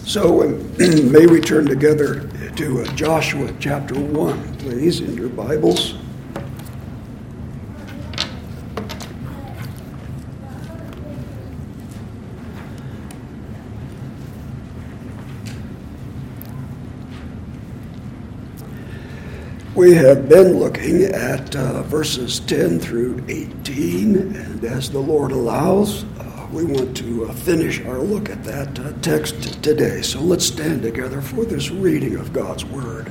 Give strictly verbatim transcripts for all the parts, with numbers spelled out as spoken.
So um, may we turn together to uh, Joshua chapter one, please, in your Bibles. We have been looking at uh, verses ten through eighteen, and as the Lord allows, uh, we want to uh, finish our look at that uh, text t- today. So let's stand together for this reading of God's Word.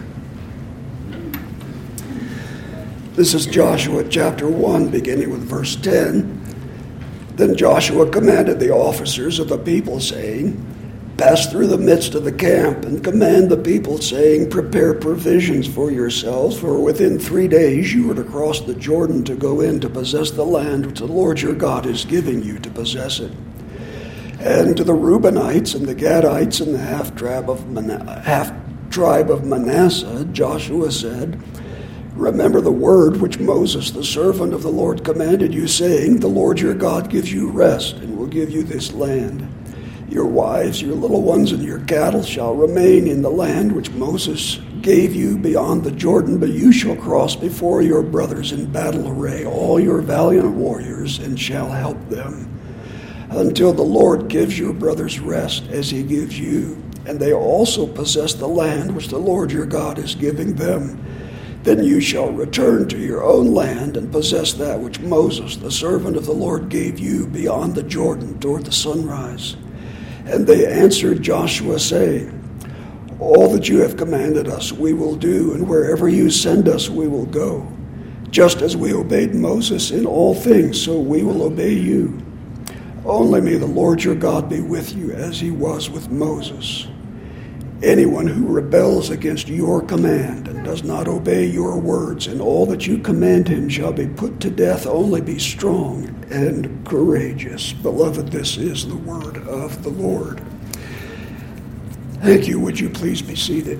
This is Joshua chapter one, beginning with verse ten. Then Joshua commanded the officers of the people, saying, "Pass through the midst of the camp and command the people, saying, Prepare provisions for yourselves, for within three days you are to cross the Jordan to go in to possess the land which the Lord your God is giving you to possess it." And to the Reubenites and the Gadites and the half tribe of Man- half tribe of Manasseh, Joshua said, "Remember the word which Moses, the servant of the Lord, commanded you, saying, The Lord your God gives you rest and will give you this land. Your wives, your little ones, and your cattle shall remain in the land which Moses gave you beyond the Jordan, but you shall cross before your brothers in battle array, all your valiant warriors, and shall help them, until the Lord gives your brothers rest as he gives you, and they also possess the land which the Lord your God is giving them. Then you shall return to your own land and possess that which Moses, the servant of the Lord, gave you beyond the Jordan toward the sunrise." And they answered Joshua, saying, "All that you have commanded us we will do, and wherever you send us we will go. Just as we obeyed Moses in all things, so we will obey you. Only may the Lord your God be with you as he was with Moses. Anyone who rebels against your command and does not obey your words in all that you command him shall be put to death. Only be strong and courageous." Beloved, this is the word of the Lord. Thank you. Would you please be seated?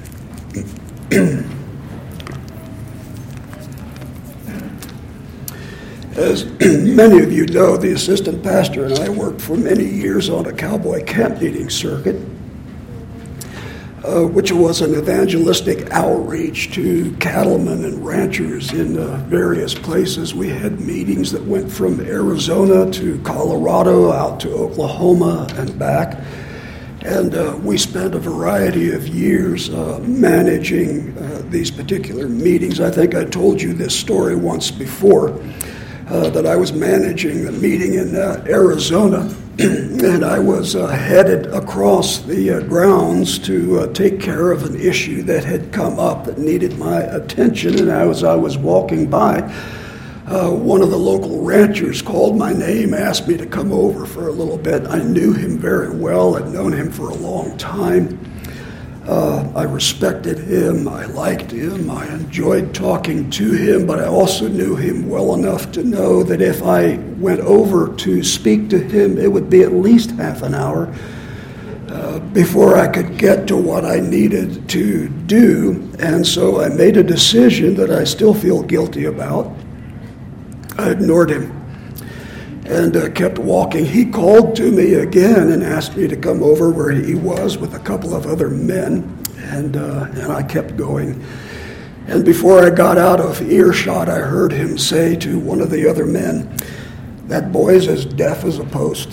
As many of you know, the assistant pastor and I worked for many years on a cowboy camp meeting circuit, Uh, which was an evangelistic outreach to cattlemen and ranchers in uh, various places. We had meetings that went from Arizona to Colorado, out to Oklahoma and back. And uh, we spent a variety of years uh, managing uh, these particular meetings. I think I told you this story once before, uh, that I was managing a meeting in uh, Arizona. And I was uh, headed across the uh, grounds to uh, take care of an issue that had come up that needed my attention. And as I was walking by, uh, one of the local ranchers called my name, asked me to come over for a little bit. I knew him very well. I'd known him for a long time. Uh, I respected him. I liked him. I enjoyed talking to him, but I also knew him well enough to know that if I went over to speak to him, it would be at least half an hour uh, before I could get to what I needed to do. And so I made a decision that I still feel guilty about. I ignored him and uh, kept walking. He called to me again and asked me to come over where he was with a couple of other men, and uh, and I kept going. And before I got out of earshot, I heard him say to one of the other men, "That boy's as deaf as a post."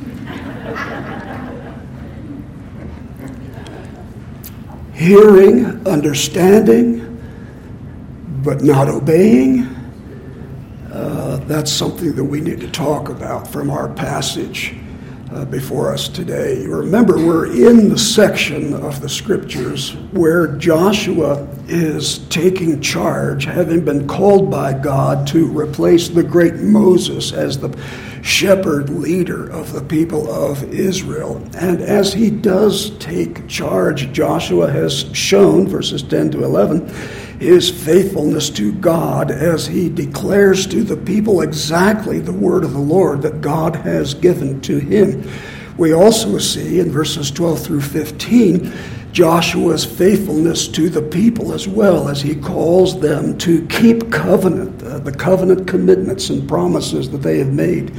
Hearing, understanding, but not obeying. Uh, that's something that we need to talk about from our passage uh, before us today. You remember, we're in the section of the scriptures where Joshua is taking charge, having been called by God to replace the great Moses as the shepherd leader of the people of Israel. And as he does take charge, Joshua has shown, verses ten to eleven, his faithfulness to God as he declares to the people exactly the word of the Lord that God has given to him. We also see in verses twelve through fifteen Joshua's faithfulness to the people as well, as he calls them to keep covenant, uh, the covenant commitments and promises that they have made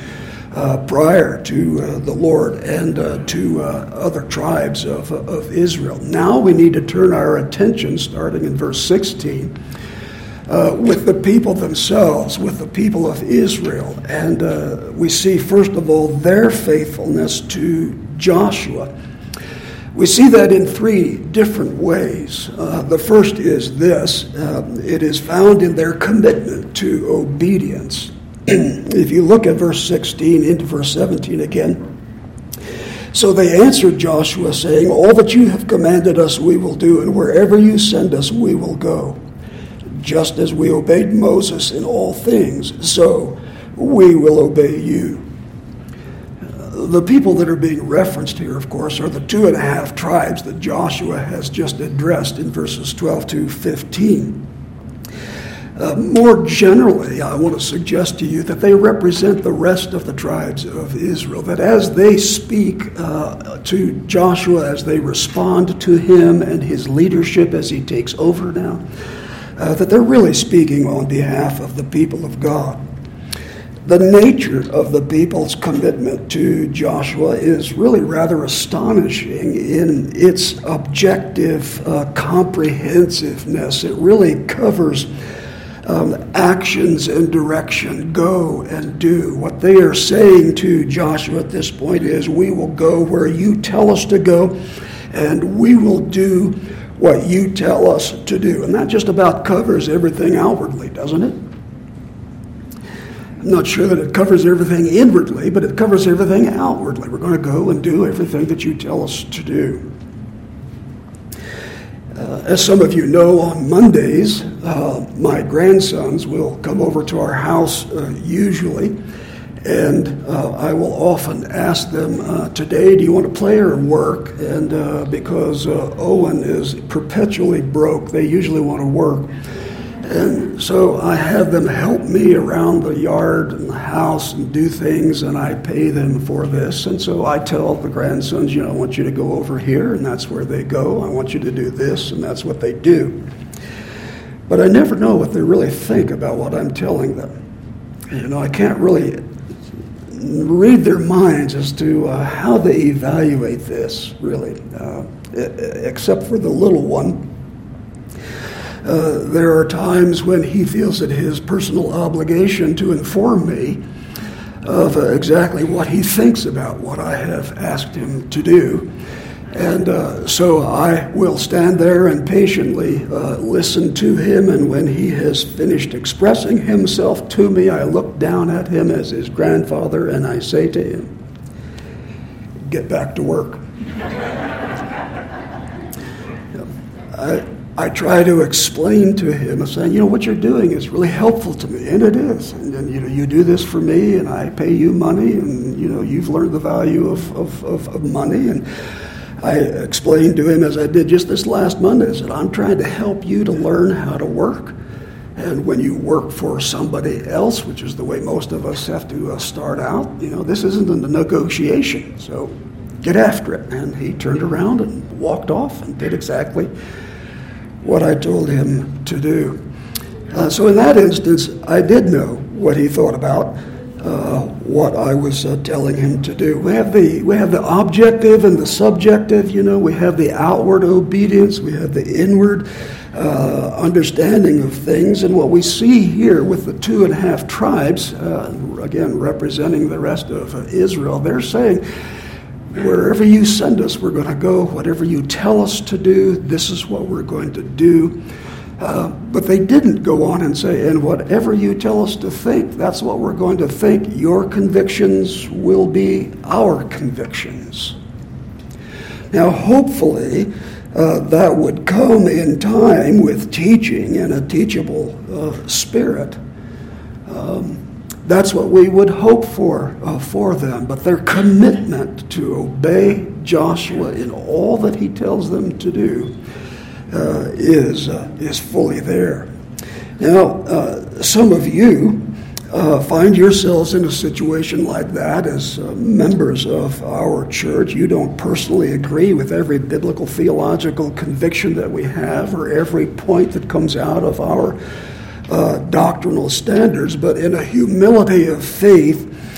uh, prior to uh, the Lord and uh, to uh, other tribes of, of Israel. Now we need to turn our attention, starting in verse sixteen, uh, with the people themselves, with the people of Israel. And uh, we see, first of all, their faithfulness to Joshua. We see that in three different ways. Uh, the first is this. Um, it is found in their commitment to obedience. If you look at verse sixteen into verse seventeen again. So they answered Joshua, saying, all that you have commanded us we will do, and wherever you send us we will go. Just as we obeyed Moses in all things, so we will obey you. The people that are being referenced here, of course, are the two and a half tribes that Joshua has just addressed in verses twelve to fifteen. Uh, more generally, I want to suggest to you that they represent the rest of the tribes of Israel, that as they speak uh, to Joshua, as they respond to him and his leadership as he takes over now, uh, that they're really speaking on behalf of the people of God. The nature of the people's commitment to Joshua is really rather astonishing in its objective uh, comprehensiveness. It really covers um, actions and direction, go and do. What they are saying to Joshua at this point is, we will go where you tell us to go, and we will do what you tell us to do. And that just about covers everything outwardly, doesn't it? I'm not sure that it covers everything inwardly, but it covers everything outwardly. We're going to go and do everything that you tell us to do. Uh, as some of you know, on Mondays, uh, my grandsons will come over to our house uh, usually, and uh, I will often ask them, uh, today, do you want to play or work? And uh, because uh, Owen is perpetually broke, they usually want to work. And so I have them help me around the yard and the house and do things, and I pay them for this. And so I tell the grandsons, you know, I want you to go over here, and that's where they go. I want you to do this, and that's what they do. But I never know what they really think about what I'm telling them. You know, I can't really read their minds as to uh, how they evaluate this, really, uh, except for the little one. Uh, there are times when he feels it his personal obligation to inform me of uh, exactly what he thinks about what I have asked him to do. And uh, so I will stand there and patiently uh, listen to him, and when he has finished expressing himself to me, I look down at him as his grandfather and I say to him, get back to work. I, I try to explain to him, saying, you know, what you're doing is really helpful to me, and it is. And, and you know, you do this for me, and I pay you money, and you know, you've learned the value of, of, of, of money. And I explained to him, as I did just this last Monday, I said, I'm trying to help you to learn how to work. And when you work for somebody else, which is the way most of us have to uh, start out, you know, this isn't a negotiation. So get after it. And he turned around and walked off and did exactly what I told him to do. Uh, so in that instance, I did know what he thought about uh, what I was uh, telling him to do. We have the we have the objective and the subjective. You know, we have the outward obedience. We have the inward uh, understanding of things. And what we see here with the two and a half tribes, uh, again representing the rest of uh, Israel, they're saying, wherever you send us, we're going to go. Whatever you tell us to do, this is what we're going to do. Uh, but they didn't go on and say, and whatever you tell us to think, that's what we're going to think. Your convictions will be our convictions. Now, hopefully, uh, that would come in time with teaching and a teachable uh, spirit. Um, That's what we would hope for uh, for them. But their commitment to obey Joshua in all that he tells them to do uh, is uh, is fully there. Now, uh, some of you uh, find yourselves in a situation like that as uh, members of our church. You don't personally agree with every biblical theological conviction that we have or every point that comes out of our Uh, doctrinal standards, but in a humility of faith,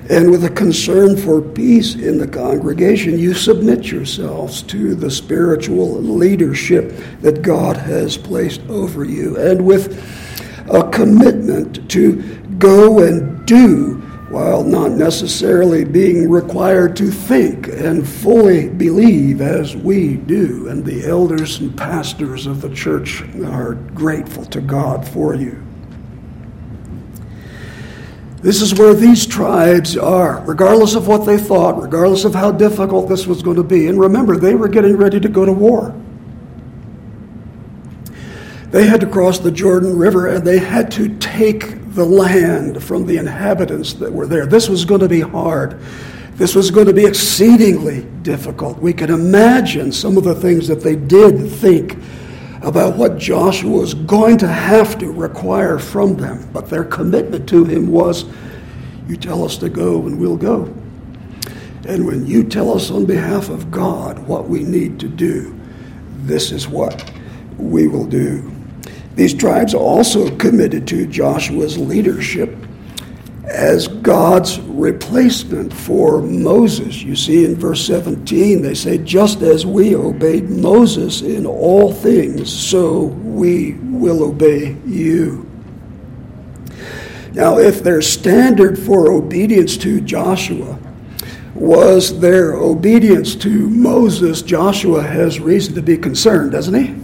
And with a concern for peace in the congregation, you submit yourselves to the spiritual leadership that God has placed over you. And with a commitment to go and do while not necessarily being required to think and fully believe as we do. And the elders and pastors of the church are grateful to God for you. This is where these tribes are, regardless of what they thought, regardless of how difficult this was going to be. And remember, they were getting ready to go to war. They had to cross the Jordan River, and they had to take the land from the inhabitants that were there. This was going to be hard. This was going to be exceedingly difficult. We can imagine some of the things that they did think about what Joshua was going to have to require from them. But their commitment to him was, you tell us to go and we'll go. And when you tell us on behalf of God what we need to do, this is what we will do. These tribes also committed to Joshua's leadership as God's replacement for Moses. You see in verse seventeen, they say, just as we obeyed Moses in all things, so we will obey you. Now, if their standard for obedience to Joshua was their obedience to Moses, Joshua has reason to be concerned, doesn't he?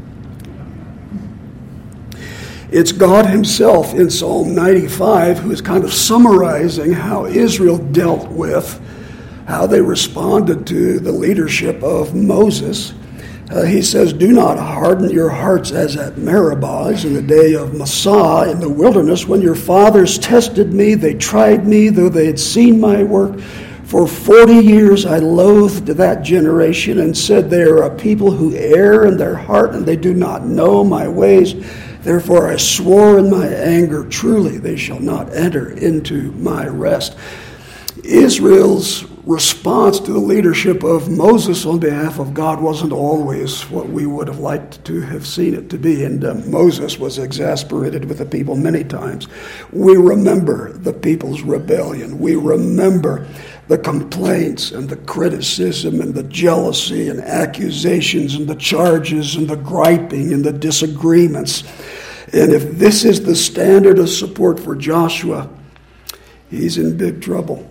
It's God himself in Psalm ninety-five who is kind of summarizing how Israel dealt with, how they responded to the leadership of Moses. Uh, he says, do not harden your hearts as at Meribah, as in the day of Massah in the wilderness, when your fathers tested me, they tried me, though they had seen my work. For forty years I loathed that generation and said, they are a people who err in their heart and they do not know my ways. Therefore I swore in my anger, truly they shall not enter into my rest. Israel's response to the leadership of Moses on behalf of God wasn't always what we would have liked to have seen it to be. And uh, Moses was exasperated with the people many times. We remember the people's rebellion. We remember the complaints and the criticism and the jealousy and accusations and the charges and the griping and the disagreements. And if this is the standard of support for Joshua, he's in big trouble.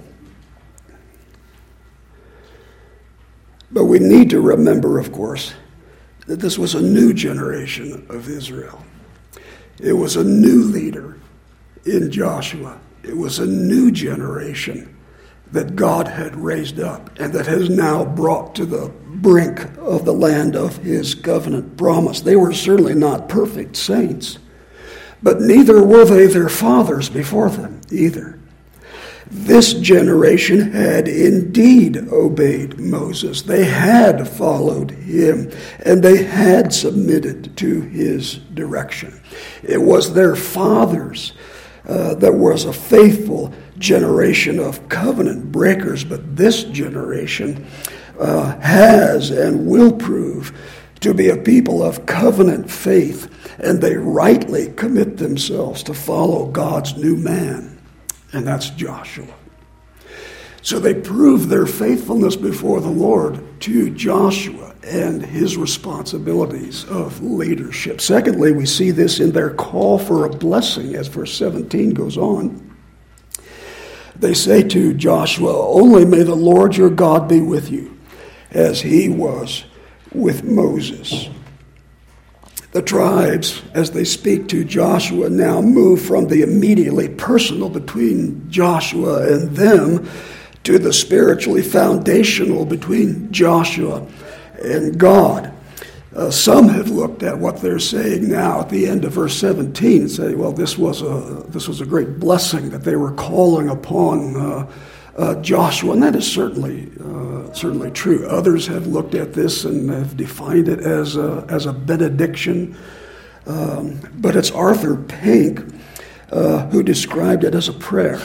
But we need to remember, of course, that this was a new generation of Israel. It was a new leader in Joshua. It was a new generation that God had raised up and that has now brought to the brink of the land of his covenant promise. They were certainly not perfect saints, but neither were they their fathers before them either. This generation had indeed obeyed Moses. They had followed him, and they had submitted to his direction. It was their fathers uh, that was a faithful generation of covenant breakers, but this generation uh, has and will prove to be a people of covenant faith, and they rightly commit themselves to follow God's new man. And that's Joshua. So they prove their faithfulness before the Lord to Joshua and his responsibilities of leadership. Secondly, we see this in their call for a blessing as verse seventeen goes on. They say to Joshua, only may the Lord your God be with you, as he was with Moses. The tribes, as they speak to Joshua, now move from the immediately personal between Joshua and them to the spiritually foundational between Joshua and God. Uh, some have looked at what they're saying now at the end of verse seventeen and say, well, this was a this was a great blessing that they were calling upon uh, uh, Joshua, and that is certainly uh, certainly true. Others have looked at this and have defined it as a, as a benediction, um, but it's Arthur Pink uh, who described it as a prayer.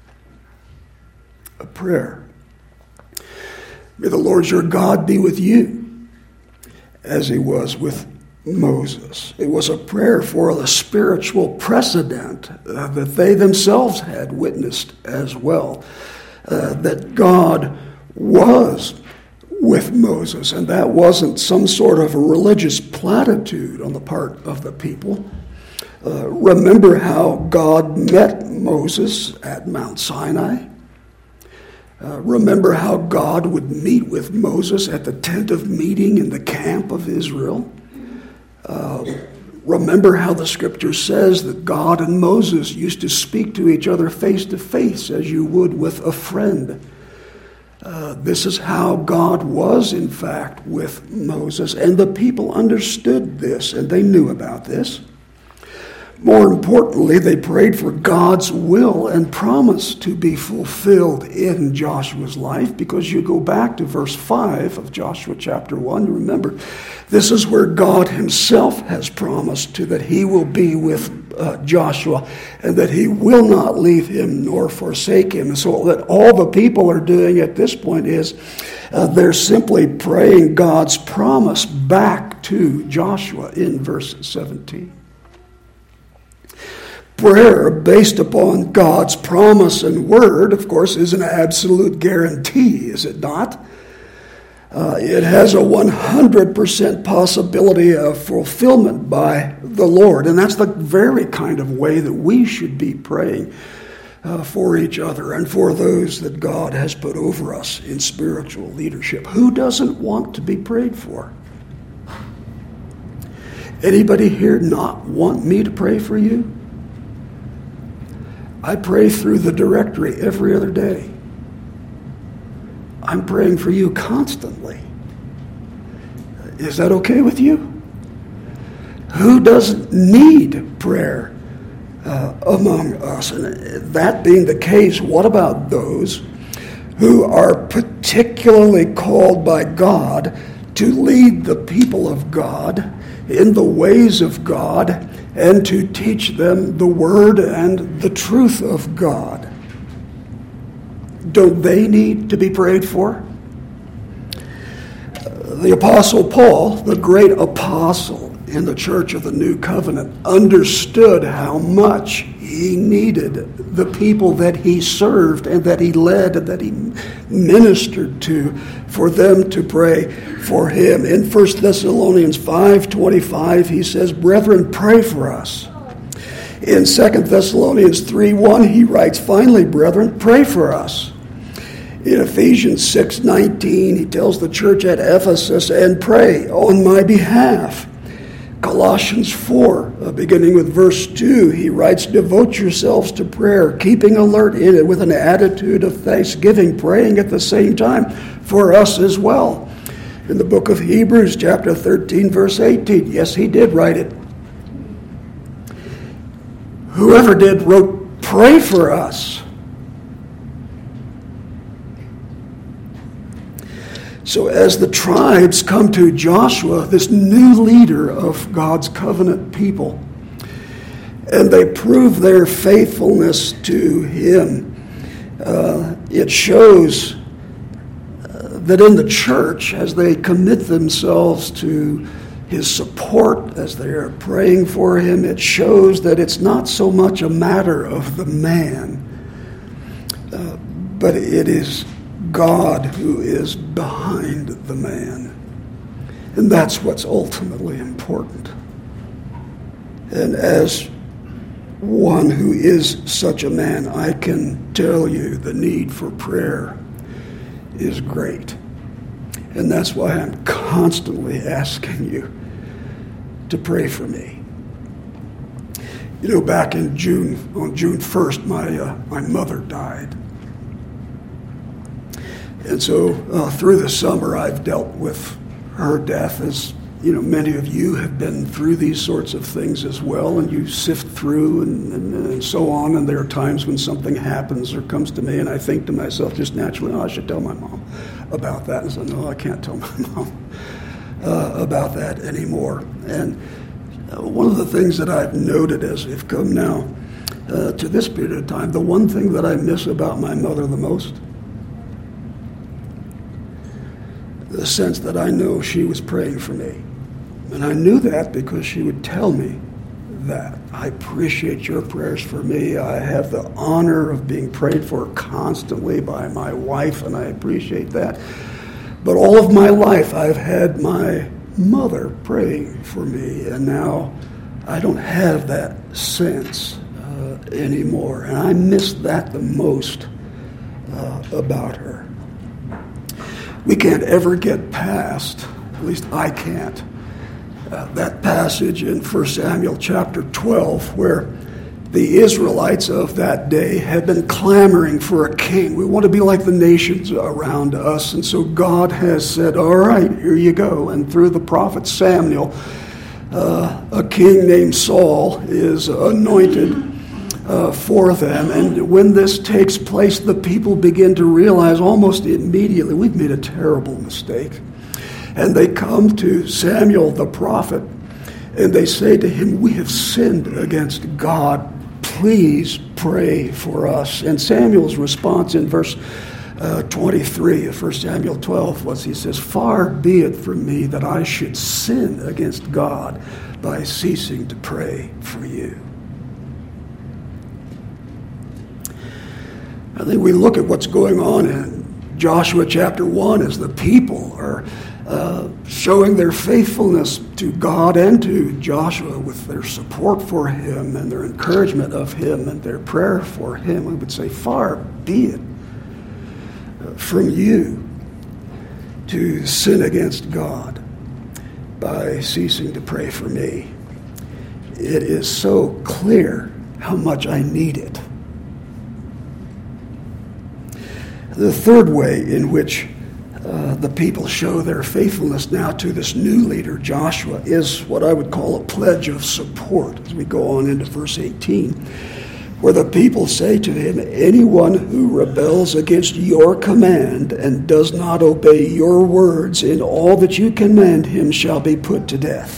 A prayer. May the Lord your God be with you, as he was with Moses. It was a prayer for the spiritual precedent uh, that they themselves had witnessed as well. uh, that God was with Moses, and that wasn't some sort of a religious platitude on the part of the people. Uh, remember how God met Moses at Mount Sinai. Uh, remember how God would meet with Moses at the tent of meeting in the camp of Israel. Uh, remember how the scripture says that God and Moses used to speak to each other face to face as you would with a friend. Uh, this is how God was, in fact, with Moses, and the people understood this, and they knew about this. More importantly, they prayed for God's will and promise to be fulfilled in Joshua's life, because you go back to verse five of Joshua chapter one, remember, this is where God himself has promised to that he will be with uh, Joshua and that he will not leave him nor forsake him. And so that all the people are doing at this point is uh, they're simply praying God's promise back to Joshua in verse seventeen. Prayer based upon God's promise and word, of course, is an absolute guarantee, is it not? Uh, it has a one hundred percent possibility of fulfillment by the Lord, and that's the very kind of way that we should be praying uh, for each other and for those that God has put over us in spiritual leadership. Who doesn't want to be prayed for? Anybody here not want me to pray for you? I pray through the directory every other day. I'm praying for you constantly. Is that okay with you? Who doesn't need prayer uh, among us? And that being the case, what about those who are particularly called by God to lead the people of God in the ways of God and to teach them the word and the truth of God? Don't they need to be prayed for? The Apostle Paul, the great apostle in the church of the New Covenant, understood how much he needed the people that he served and that he led and that he ministered to, for them to pray for him. In First Thessalonians five twenty-five, he says, "Brethren, pray for us." In Second Thessalonians three one, he writes, "Finally, brethren, pray for us." In Ephesians six nineteen, he tells the church at Ephesus, "And pray on my behalf." Colossians four, uh, beginning with verse two, he writes, "Devote yourselves to prayer, keeping alert in it with an attitude of thanksgiving, praying at the same time for us as well." In the book of Hebrews, chapter thirteen, verse eighteen, yes, he did write it. Whoever did wrote, "Pray for us." So as the tribes come to Joshua, this new leader of God's covenant people, and they prove their faithfulness to him, uh, it shows uh, that in the church, as they commit themselves to his support, as they are praying for him, it shows that it's not so much a matter of the man, uh, but it is God who is behind the man. And that's what's ultimately important. And as one who is such a man, I can tell you the need for prayer is great. And that's why I'm constantly asking you to pray for me. You know, back in June, on June first, my uh, my mother died. And so uh, through the summer, I've dealt with her death, as you know, many of you have been through these sorts of things as well, and you sift through and, and, and so on. And there are times when something happens or comes to me, and I think to myself just naturally, oh, I should tell my mom about that. And so, no, I can't tell my mom uh, about that anymore. And uh, one of the things that I've noted as we've come now uh, to this period of time, the one thing that I miss about my mother the most, the sense that I know she was praying for me. And I knew that because she would tell me that. I appreciate your prayers for me. I have the honor of being prayed for constantly by my wife, and I appreciate that. But all of my life, I've had my mother praying for me, and now I don't have that sense uh, anymore, and I miss that the most uh, about her. We can't ever get past, at least I can't, uh, that passage in First Samuel chapter twelve where the Israelites of that day had been clamoring for a king. We want to be like the nations around us, and so God has said, all right, here you go. And through the prophet Samuel, uh, a king named Saul is anointed Uh, for them. And when this takes place, the people begin to realize almost immediately, we've made a terrible mistake. And they come to Samuel the prophet, and they say to him, we have sinned against God. Please pray for us. And Samuel's response in verse uh, twenty-three of First Samuel twelve was, he says, far be it from me that I should sin against God by ceasing to pray for you. I think we look at what's going on in Joshua chapter one as the people are uh, showing their faithfulness to God and to Joshua with their support for him and their encouragement of him and their prayer for him. We would say, far be it from you to sin against God by ceasing to pray for me. It is so clear how much I need it. The third way in which uh, the people show their faithfulness now to this new leader, Joshua, is what I would call a pledge of support as we go on into verse eighteen, where the people say to him, anyone who rebels against your command and does not obey your words in all that you command him shall be put to death.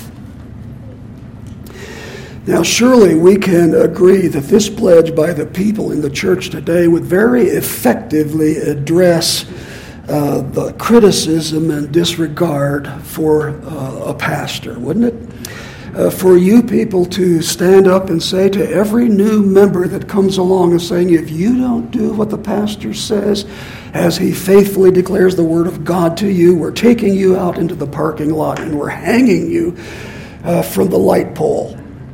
Now, surely we can agree that this pledge by the people in the church today would very effectively address uh, the criticism and disregard for uh, a pastor, wouldn't it? Uh, for you people to stand up and say to every new member that comes along and saying, if you don't do what the pastor says, as he faithfully declares the word of God to you, we're taking you out into the parking lot and we're hanging you uh, from the light pole.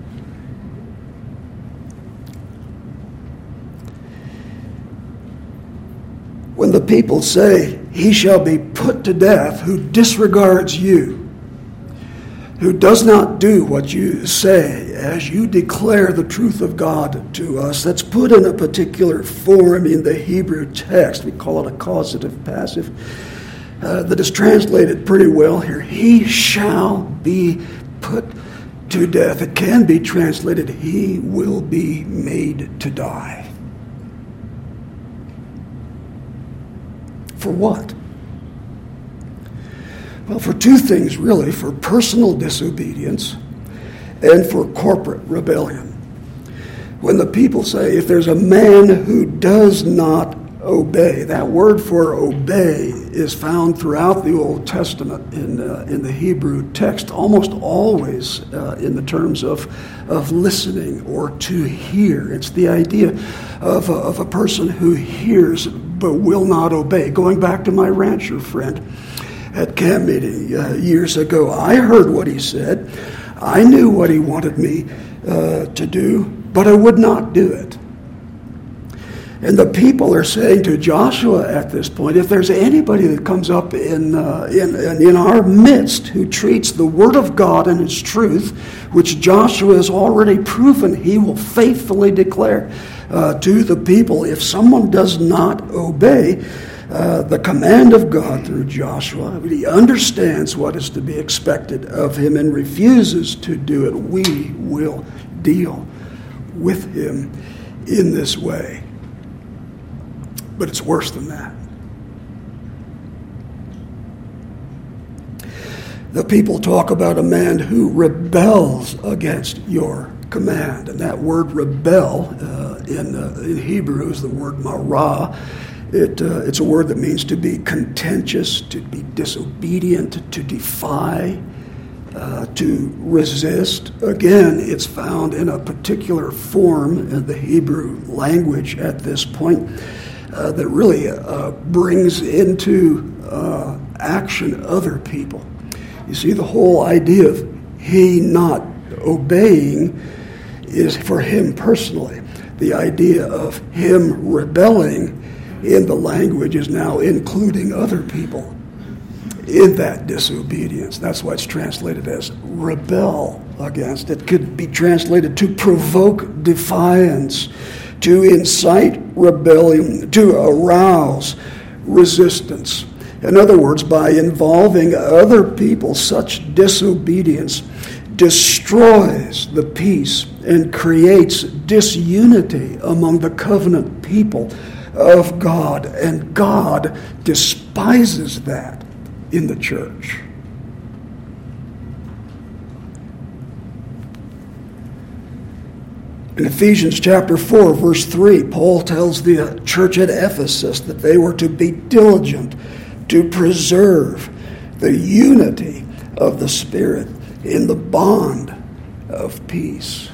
When the people say, he shall be put to death who disregards you, who does not do what you say as you declare the truth of God to us, that's put in a particular form in the Hebrew text. We call it a causative passive uh, that is translated pretty well here. He shall be put to death. It can be translated, he will be made to die. For what? Well, for two things, really. For personal disobedience and for corporate rebellion. When the people say, if there's a man who does not obey, that word for obey is found throughout the Old Testament in uh, in the Hebrew text, almost always uh, in the terms of, of listening or to hear. It's the idea of a, of a person who hears but will not obey. Going back to my rancher friend at camp meeting uh, years ago, I heard what he said. I knew what he wanted me uh, to do, but I would not do it. And the people are saying to Joshua at this point, if there's anybody that comes up in, uh, in, in our midst who treats the word of God and its truth, which Joshua has already proven he will faithfully declare uh, to the people, if someone does not obey uh, the command of God through Joshua, he understands what is to be expected of him and refuses to do it, we will deal with him in this way. But it's worse than that. The people talk about a man who rebels against your command. And that word rebel uh, in, uh, in Hebrew is the word marah. It, uh, it's a word that means to be contentious, to be disobedient, to defy. uh, to resist. Again, it's found in a particular form in the Hebrew language at this point uh, that really uh, brings into uh, action other people. You see, the whole idea of he not obeying is for him personally. The idea of him rebelling in the language is now including other people in that disobedience. That's why it's translated as rebel against. It could be translated to provoke defiance, to incite rebellion, to arouse resistance. In other words, by involving other people, such disobedience destroys the peace and creates disunity among the covenant people of God. And God despises that in the church. In Ephesians chapter four, verse three, Paul tells the church at Ephesus that they were to be diligent to preserve the unity of the Spirit in the bond of peace.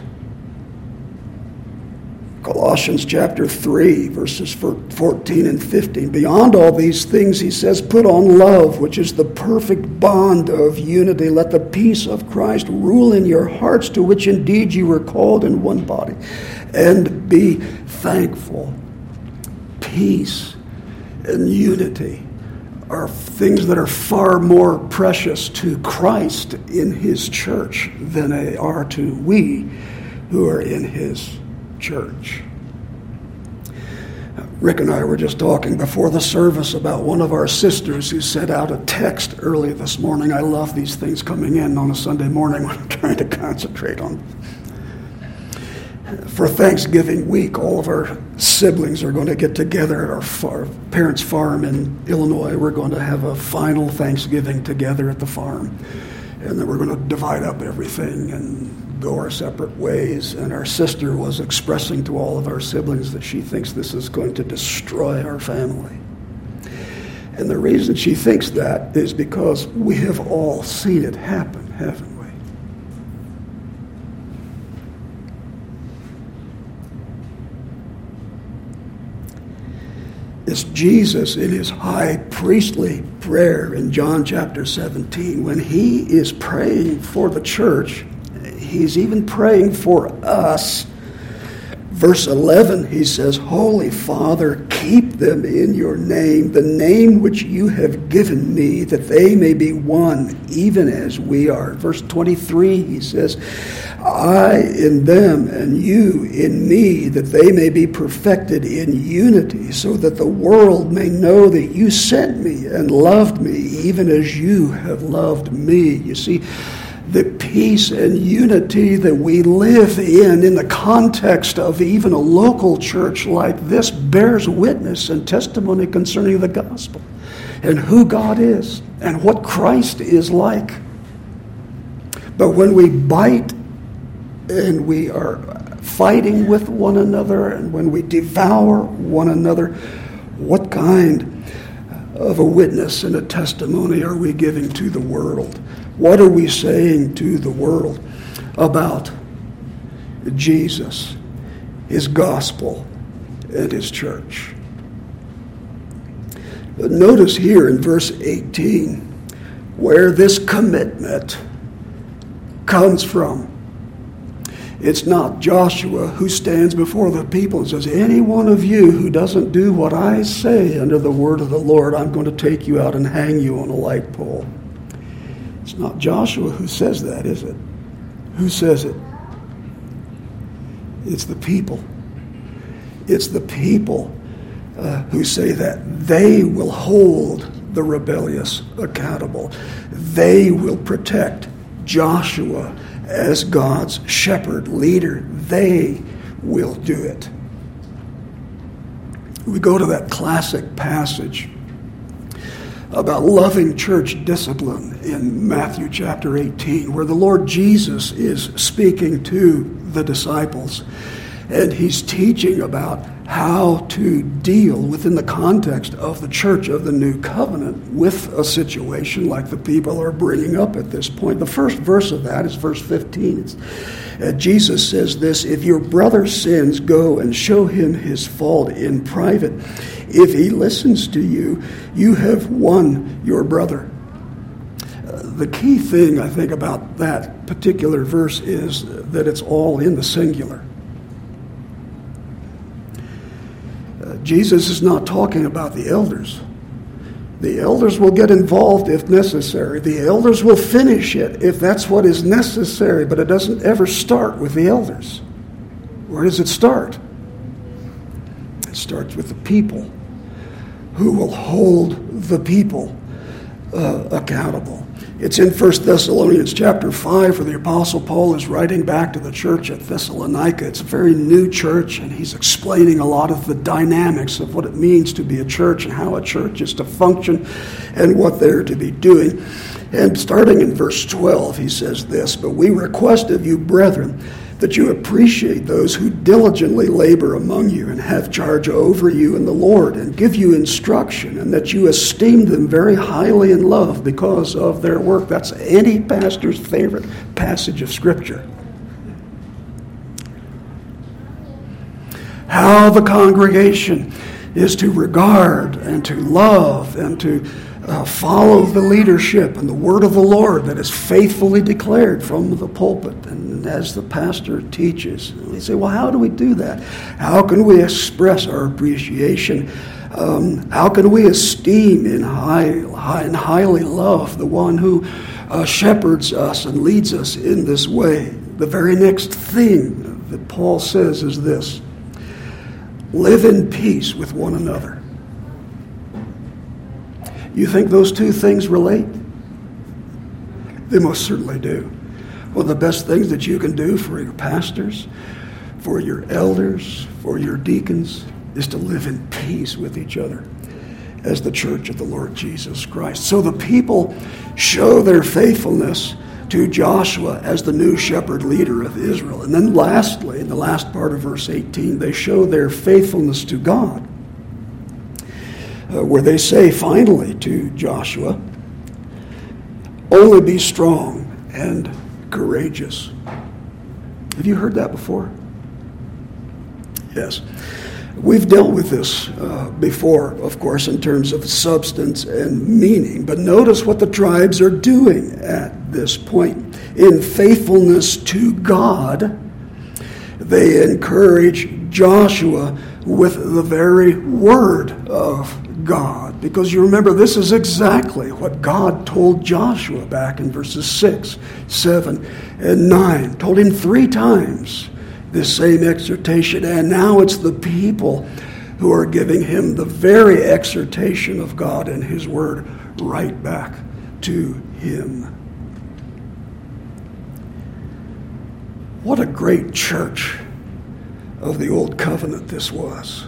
Colossians chapter three, verses fourteen and fifteen. Beyond all these things, he says, put on love, which is the perfect bond of unity. Let the peace of Christ rule in your hearts, to which indeed you were called in one body. And be thankful. Peace and unity are things that are far more precious to Christ in his church than they are to we who are in his church. Rick and I were just talking before the service about one of our sisters who sent out a text early this morning. I love these things coming in on a Sunday morning when I'm trying to concentrate on. For Thanksgiving week, all of our siblings are going to get together at our far, parents' farm in Illinois. We're going to have a final Thanksgiving together at the farm. And then we're going to divide up everything and go our separate ways. And our sister was expressing to all of our siblings that she thinks this is going to destroy our family. And the reason she thinks that is because we have all seen it happen, haven't we? It's Jesus in his high priestly prayer in John chapter seventeen. When he is praying for the church, he's even praying for us. Verse eleven, he says, Holy Father, keep them in your name, the name which you have given me, that they may be one, even as we are. Verse twenty-three, he says, I in them and you in me, that they may be perfected in unity, so that the world may know that you sent me and loved me, even as you have loved me. You see, the peace and unity that we live in, in the context of even a local church like this, bears witness and testimony concerning the gospel and who God is and what Christ is like. But when we bite and we are fighting with one another and when we devour one another, what kind of a witness and a testimony are we giving to the world? What are we saying to the world about Jesus, his gospel, and his church? But notice here in verse eighteen where this commitment comes from. It's not Joshua who stands before the people and says, any one of you who doesn't do what I say under the word of the Lord, I'm going to take you out and hang you on a light pole. It's not Joshua who says that, is it? Who says it? It's the people. It's the people uh, who say that. They will hold the rebellious accountable. They will protect Joshua as God's shepherd leader. They will do it. We go to that classic passage about loving church discipline in Matthew chapter eighteen, where the Lord Jesus is speaking to the disciples. And he's teaching about how to deal within the context of the church of the new covenant with a situation like the people are bringing up at this point. The first verse of that is verse fifteen. It's, uh, Jesus says this, "If your brother sins, go and show him his fault in private. If he listens to you, you have won your brother." Uh, the key thing, I think, about that particular verse is that it's all in the singular. Jesus is not talking about the elders. The elders will get involved if necessary. The elders will finish it if that's what is necessary, but it doesn't ever start with the elders. Where does it start? It starts with the people who will hold the people uh, accountable. It's in First Thessalonians chapter five where the Apostle Paul is writing back to the church at Thessalonica. It's a very new church, and he's explaining a lot of the dynamics of what it means to be a church and how a church is to function and what they're to be doing. And starting in verse twelve, he says this, "But we request of you, brethren, that you appreciate those who diligently labor among you and have charge over you in the Lord and give you instruction, and that you esteem them very highly in love because of their work." That's any pastor's favorite passage of Scripture. How the congregation is to regard and to love and to Uh, follow the leadership and the word of the Lord that is faithfully declared from the pulpit and as the pastor teaches. And we say, well, how do we do that? How can we express our appreciation? Um, how can we esteem and, high, high, and highly love the one who uh, shepherds us and leads us in this way? The very next thing that Paul says is this: live in peace with one another. You think those two things relate? They most certainly do. One of the best things that you can do for your pastors, for your elders, for your deacons, is to live in peace with each other as the church of the Lord Jesus Christ. So the people show their faithfulness to Joshua as the new shepherd leader of Israel. And then lastly, in the last part of verse eighteen, they show their faithfulness to God. Uh, where they say finally to Joshua, "Only be strong and courageous." Have you heard that before? Yes. We've dealt with this uh, before, of course, in terms of substance and meaning. But notice what the tribes are doing at this point. In faithfulness to God, they encourage Joshua with the very word of God. Because you remember, this is exactly what God told Joshua back in verses six, seven, and nine. Told him three times this same exhortation. And now it's the people who are giving him the very exhortation of God and his word right back to him. What a great church of the Old Covenant this was.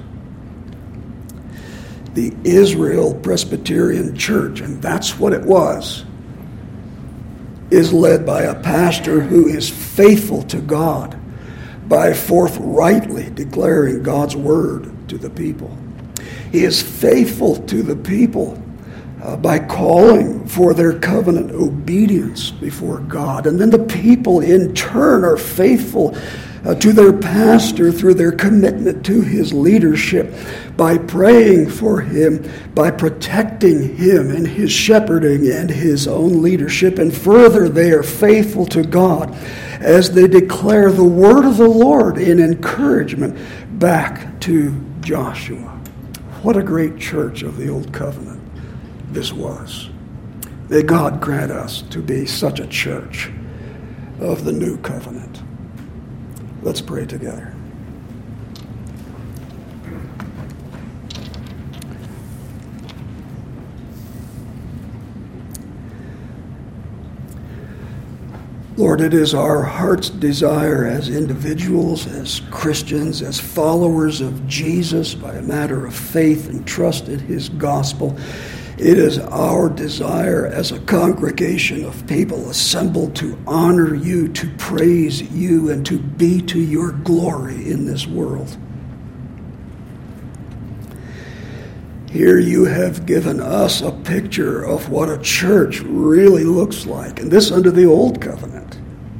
The Israel Presbyterian Church, and that's what it was, is led by a pastor who is faithful to God by forthrightly declaring God's word to the people. He is faithful to the people uh, by calling for their covenant obedience before God. And then the people in turn are faithful Uh, to their pastor through their commitment to his leadership, by praying for him, by protecting him in his shepherding and his own leadership. And further, they are faithful to God as they declare the word of the Lord in encouragement back to Joshua. What a great church of the Old Covenant this was. May God grant us to be such a church of the New Covenant. Let's pray together. Lord, it is our heart's desire as individuals, as Christians, as followers of Jesus by a matter of faith and trust in his gospel. It is our desire as a congregation of people assembled to honor you, to praise you, and to be to your glory in this world. Here you have given us a picture of what a church really looks like, and this under the old covenant.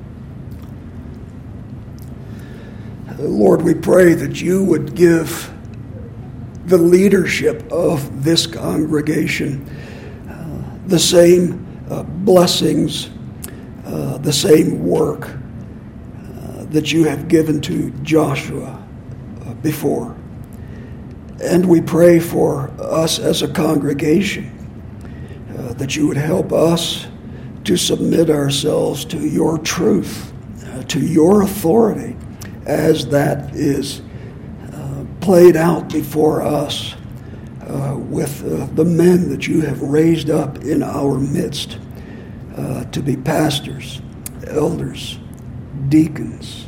Lord, we pray that you would give the leadership of this congregation uh, the same uh, blessings, uh, the same work uh, that you have given to Joshua uh, before. And we pray for us as a congregation uh, that you would help us to submit ourselves to your truth, uh, to your authority, as that is uh, played out before us uh, with uh, the men that you have raised up in our midst uh, to be pastors, elders, deacons.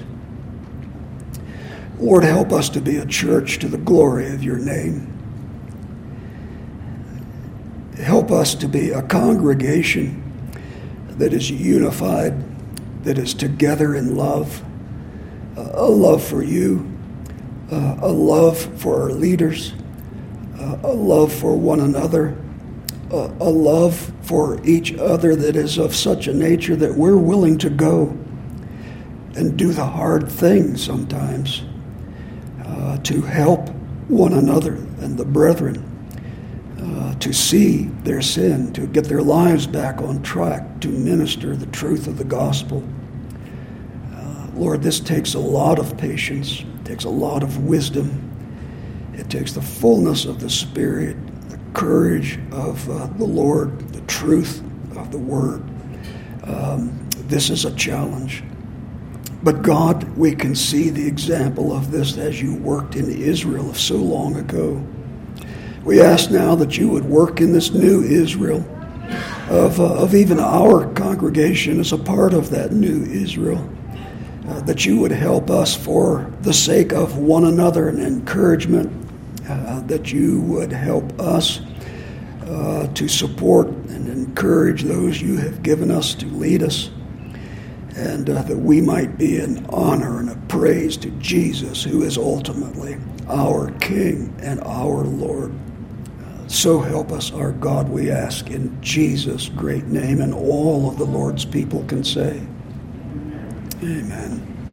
Lord, help us to be a church to the glory of your name. Help us to be a congregation that is unified, that is together in love, a love for you, uh, a love for our leaders, uh, a love for one another, uh, a love for each other that is of such a nature that we're willing to go and do the hard things sometimes uh, to help one another and the brethren uh, to see their sin, to get their lives back on track, to minister the truth of the gospel. Lord, this takes a lot of patience, it takes a lot of wisdom, it takes the fullness of the Spirit, the courage of uh, the Lord, the truth of the Word. Um, this is a challenge. But God, we can see the example of this as you worked in Israel of so long ago. We ask now that you would work in this new Israel, of, uh, of even our congregation as a part of that new Israel. Uh, that you would help us for the sake of one another and encouragement, uh, that you would help us uh, to support and encourage those you have given us to lead us, and uh, that we might be an honor and a praise to Jesus, who is ultimately our King and our Lord. Uh, so help us, our God, we ask in Jesus' great name, and all of the Lord's people can say, Amen.